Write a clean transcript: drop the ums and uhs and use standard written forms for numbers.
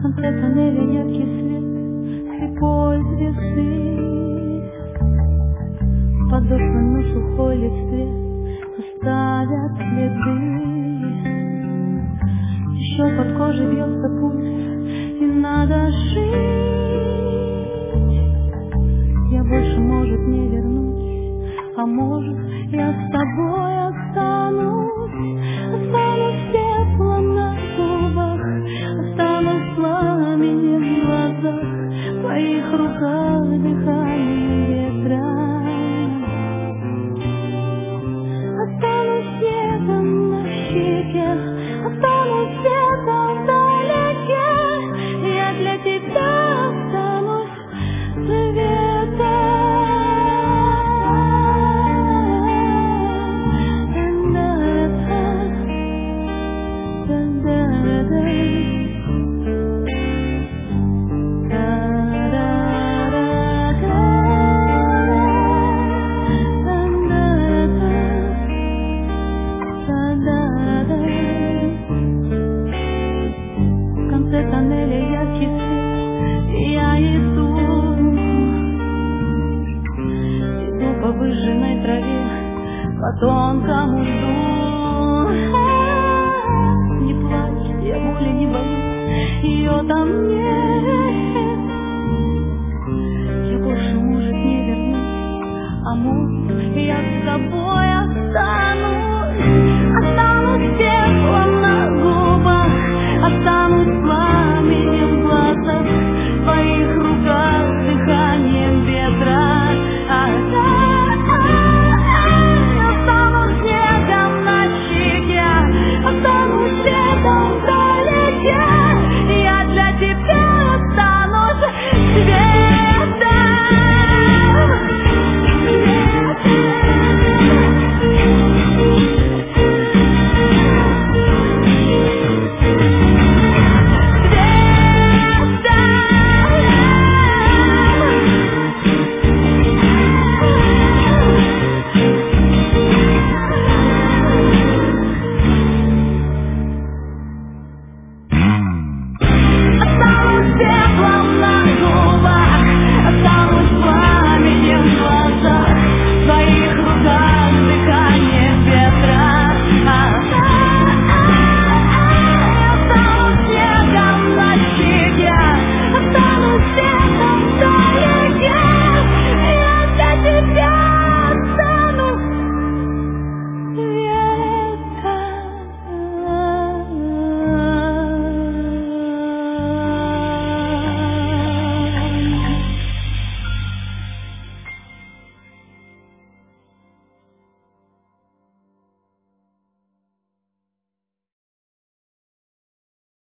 конце тоннеля яркий свет слепой звезды. Подошвы на сухой листве оставят следы. Еще под кожей бьется пульс, и надо жить. Я больше, может, не вернусь, а может, я с тобой останусь. Останусь теплом на губах, останусь пламенем в глазах, в твоих руках дыхание ветра. Останусь светом на щеке, останусь светом вдалеке. Я для тебя останусь светом. В конце тоннеля яркий свет, и я иду по выжженной траве, по тонкому льду. Не плачь, я боли не боюсь, ее там нет. Я больше, может, не вернусь, а может, я с тобой останусь.